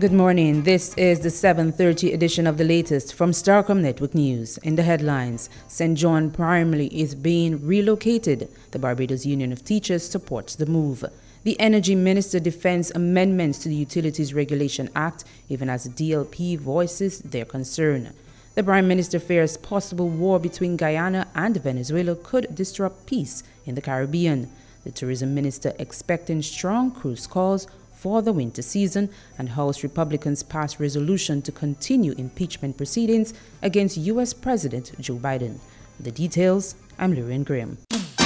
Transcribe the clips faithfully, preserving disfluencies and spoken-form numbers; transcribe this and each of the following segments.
Good morning. This is the seven thirty edition of the latest from Starcom Network News. In the headlines, Saint John Primary is being relocated. The Barbados Union of Teachers supports the move. The Energy Minister defends amendments to the Utilities Regulation Act, even as the D L P voices their concern. The Prime Minister fears possible war between Guyana and Venezuela could disrupt peace in the Caribbean. The Tourism Minister expecting strong cruise calls for the winter season, and House Republicans pass resolution to continue impeachment proceedings against U S President Joe Biden. For the details, I'm Lurian Graham.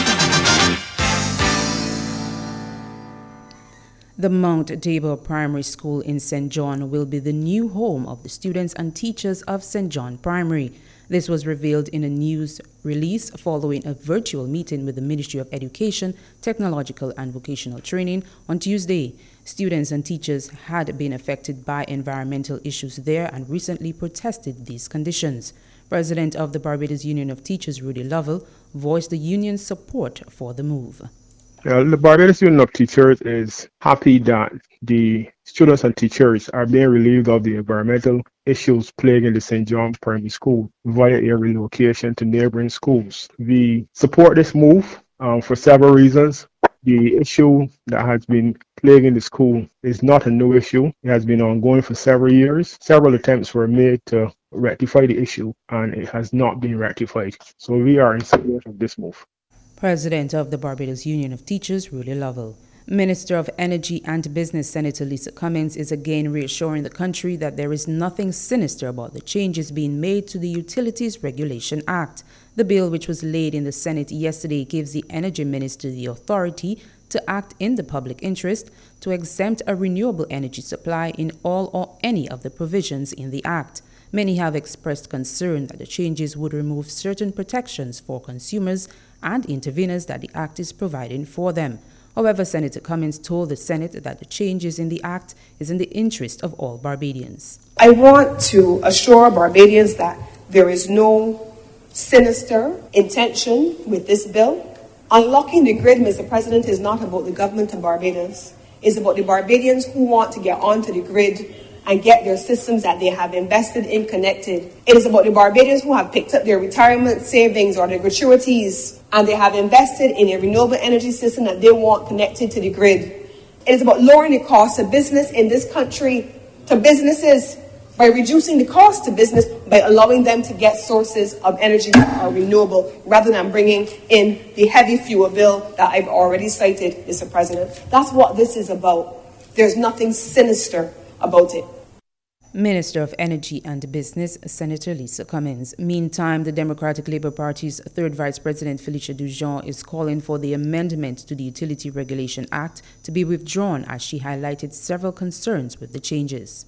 The Mount Tabor Primary School in Saint John will be the new home of the students and teachers of Saint John Primary. This was revealed in a news release following a virtual meeting with the Ministry of Education, Technological and Vocational Training on Tuesday. Students and teachers had been affected by environmental issues there and recently protested these conditions. President of the Barbados Union of Teachers, Rudy Lovell, voiced the union's support for the move. Uh, the Barbados Union of Teachers is happy that the students and teachers are being relieved of the environmental issues plaguing the Saint John Primary School via a relocation to neighboring schools. We support this move um, for several reasons. The issue that has been plaguing the school is not a new issue. It has been ongoing for several years. Several attempts were made to rectify the issue, and it has not been rectified. So we are in support of this move. President of the Barbados Union of Teachers, Rudy Lovell. Minister of Energy and Business, Senator Lisa Cummins, is again reassuring the country that there is nothing sinister about the changes being made to the Utilities Regulation Act. The bill, which was laid in the Senate yesterday, gives the Energy Minister the authority to act in the public interest to exempt a renewable energy supply in all or any of the provisions in the Act. Many have expressed concern that the changes would remove certain protections for consumers and interveners that the Act is providing for them. However, Senator Cummins told the Senate that the changes in the Act is in the interest of all Barbadians. I want to assure Barbadians that there is no sinister intention with this bill. Unlocking the grid, Mister President, is not about the government of Barbados. It's about the Barbadians who want to get onto the grid and get their systems that they have invested in connected. It is about the Barbadians who have picked up their retirement savings or their gratuities, and they have invested in a renewable energy system that they want connected to the grid. It is about lowering the cost of business in this country to businesses by reducing the cost to business by allowing them to get sources of energy that are renewable rather than bringing in the heavy fuel bill that I've already cited, Mister President. That's what this is about. There's nothing sinister about it. Minister of Energy and Business, Senator Lisa Cummins. Meantime, the Democratic Labour Party's third Vice President, Felicia Dujon, is calling for the amendment to the Utility Regulation Act to be withdrawn, as she highlighted several concerns with the changes.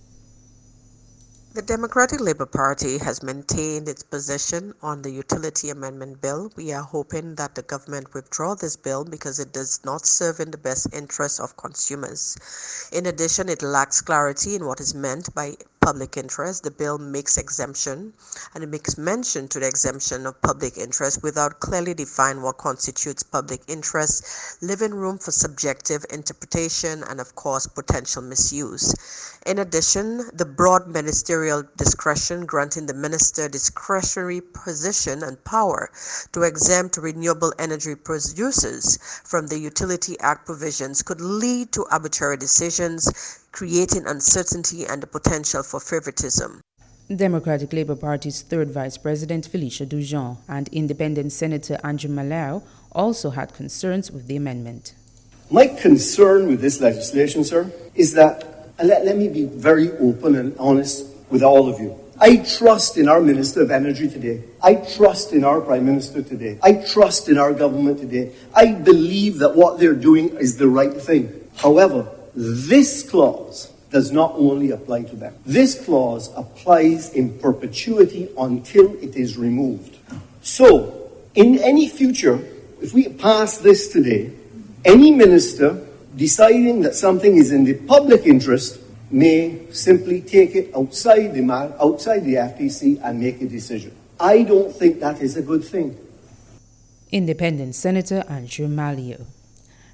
The Democratic Labour Party has maintained its position on the Utility Amendment Bill. We are hoping that the government withdraw this bill because it does not serve in the best interest of consumers. In addition, it lacks clarity in what is meant by public interest. The bill makes exemption, and it makes mention to the exemption of public interest without clearly defining what constitutes public interest, leaving room for subjective interpretation and, of course, potential misuse. In addition, the broad ministerial discretion granting the minister discretionary position and power to exempt renewable energy producers from the Utility Act provisions could lead to arbitrary decisions, creating uncertainty and the potential for favoritism. Democratic Labour Party's third Vice President, Felicia Dujon, and Independent Senator Andrew Malao also had concerns with the amendment. My concern with this legislation, sir, is that, and let, let me be very open and honest with all of you. I trust in our Minister of Energy today. I trust in our Prime Minister today. I trust in our government today. I believe that what they're doing is the right thing. However, this clause does not only apply to them. This clause applies in perpetuity until it is removed. So, in any future, if we pass this today, any minister deciding that something is in the public interest may simply take it outside the, outside the F T C and make a decision. I don't think that is a good thing. Independent Senator Andrew Malio.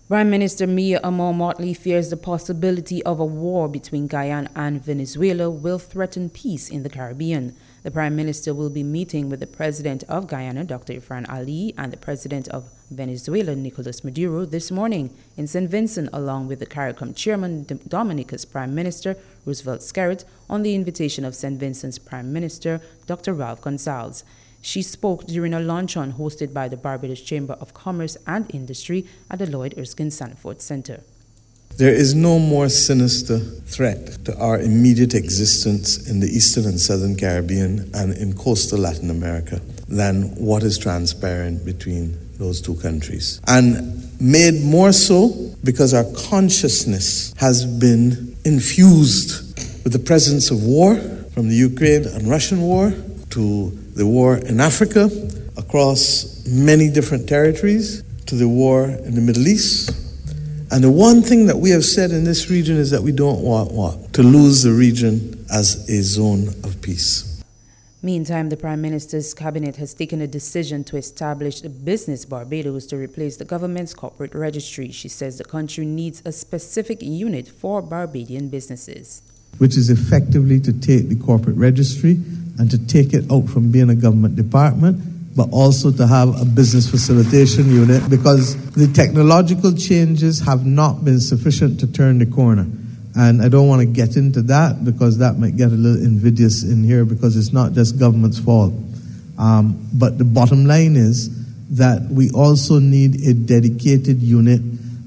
Prime Minister Mia Amor Motley fears the possibility of a war between Guyana and Venezuela will threaten peace in the Caribbean. The Prime Minister will be meeting with the President of Guyana, Doctor Irfaan Ali, and the President of Venezuela, Nicolas Maduro, this morning in Saint Vincent, along with the CARICOM Chairman, Dominica's Prime Minister, Roosevelt Skerrit, on the invitation of Saint Vincent's Prime Minister, Doctor Ralph Gonsalves. She spoke during a luncheon hosted by the Barbados Chamber of Commerce and Industry at the Lloyd Erskine Sanford Center. There is no more sinister threat to our immediate existence in the Eastern and Southern Caribbean and in coastal Latin America than what is transparent between those two countries. And made more so because our consciousness has been infused with the presence of war, from the Ukraine and Russian war to the war in Africa, across many different territories, to the war in the Middle East. And the one thing that we have said in this region is that we don't want what? To lose the region as a zone of peace. Meantime, the Prime Minister's cabinet has taken a decision to establish the Business Barbados to replace the government's corporate registry. She says the country needs a specific unit for Barbadian businesses, which is effectively to take the corporate registry and to take it out from being a government department, but also to have a business facilitation unit, because the technological changes have not been sufficient to turn the corner. And I don't want to get into that because that might get a little invidious in here, because it's not just government's fault. Um, but the bottom line is that we also need a dedicated unit.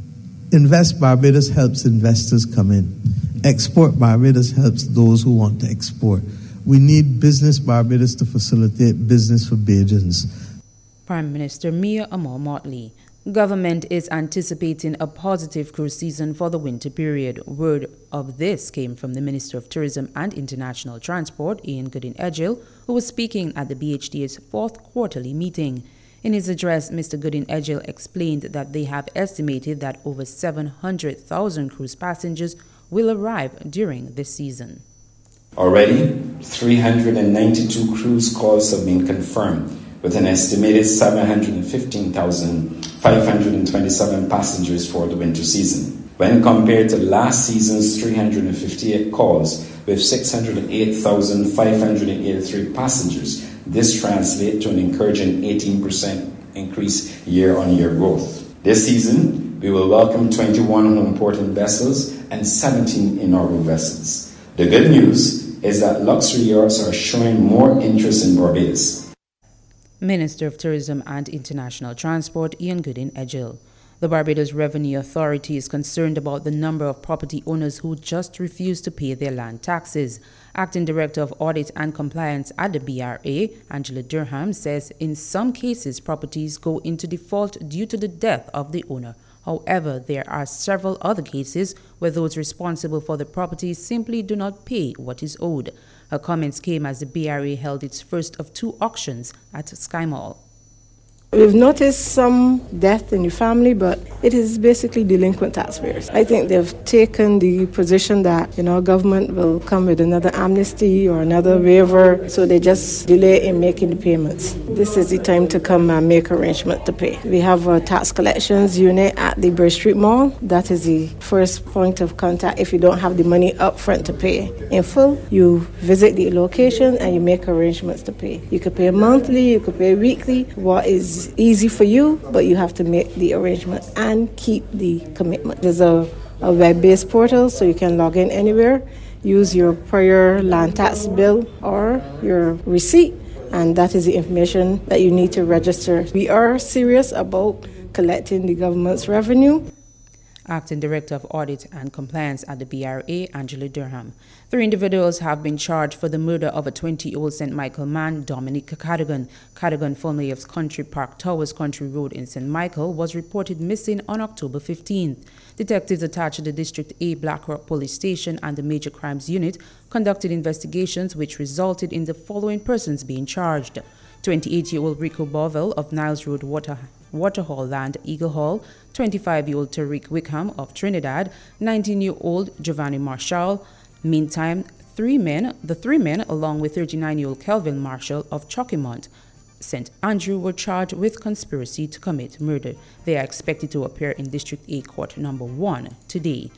Invest Barbados helps investors come in. Export Barbados helps those who want to export. We need Business Barbados to facilitate business for Bajans. Prime Minister Mia Amor Motley. Government is anticipating a positive cruise season for the winter period. Word of this came from the Minister of Tourism and International Transport, Ian Gooding-Edgill, who was speaking at the B H D A's fourth quarterly meeting. In his address, Mister Gooding-Edgill explained that they have estimated that over seven hundred thousand cruise passengers will arrive during this season. Already, three hundred ninety-two cruise calls have been confirmed, with an estimated seven hundred fifteen thousand five hundred twenty-seven passengers for the winter season. When compared to last season's three hundred fifty-eight calls, with six hundred eight thousand five hundred eighty-three passengers, this translates to an encouraging eighteen percent increase year-on-year growth. This season, we will welcome twenty-one home-ported vessels and seventeen in-orbit vessels. The good news is that luxury yachts are showing more interest in Barbados. Minister of Tourism and International Transport, Ian Gooding-Edgill. The Barbados Revenue Authority is concerned about the number of property owners who just refuse to pay their land taxes. Acting Director of Audit and Compliance at the B R A, Angela Durham, says in some cases properties go into default due to the death of the owner. However, there are several other cases where those responsible for the property simply do not pay what is owed. Her comments came as the B R A held its first of two auctions at Sky Mall. We've noticed some death in the family, but it is basically delinquent taxpayers. I think they've taken the position that, you know, government will come with another amnesty or another waiver, so they just delay in making the payments. This is the time to come and make arrangement to pay. We have a tax collections unit at the Bridge Street Mall. That is the first point of contact. If you don't have the money up front to pay in full, you visit the location and you make arrangements to pay. You could pay monthly, you could pay weekly. What is easy for you, but you have to make the arrangement and keep the commitment. There's a, a web-based portal, so you can log in anywhere, use your prior land tax bill or your receipt, and that is the information that you need to register. We are serious about collecting the government's revenue. Acting Director of Audit and Compliance at the B R A, Angela Durham. Three individuals have been charged for the murder of a twenty-year-old Saint Michael man, Dominic Cadogan. Cadogan, formerly of Country Park Towers Country Road in Saint Michael, was reported missing on October fifteenth. Detectives attached to the District A Blackrock Police Station and the Major Crimes Unit conducted investigations which resulted in the following persons being charged. twenty-eight-year-old Rico Bovell of Niles Road, Water Waterhall Land, Eagle Hall, twenty-five-year-old Tariq Wickham of Trinidad, nineteen-year-old Giovanni Marshall. Meantime, three men, the three men, along with thirty-nine-year-old Kelvin Marshall of Chokimont, Saint Andrew were charged with conspiracy to commit murder. They are expected to appear in District eight Court Number one today.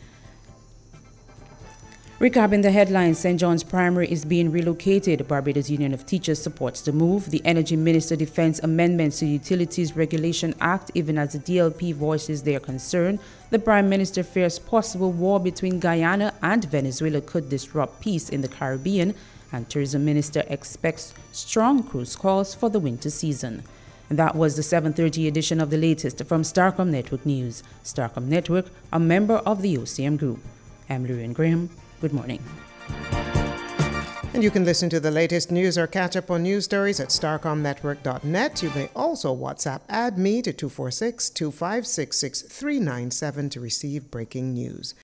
Recapping the headlines, Saint John's Primary is being relocated. Barbados Union of Teachers supports the move. The Energy Minister defends amendments to the Utilities Regulation Act, even as the D L P voices their concern. The Prime Minister fears possible war between Guyana and Venezuela could disrupt peace in the Caribbean, and Tourism Minister expects strong cruise calls for the winter season. And that was the seven thirty edition of the latest from Starcom Network News. Starcom Network, a member of the O C M Group. I'm Lurian Graham. Good morning. And you can listen to the latest news or catch up on news stories at starcom network dot net. You may also WhatsApp add me to two four six, two five six, six three nine seven to receive breaking news.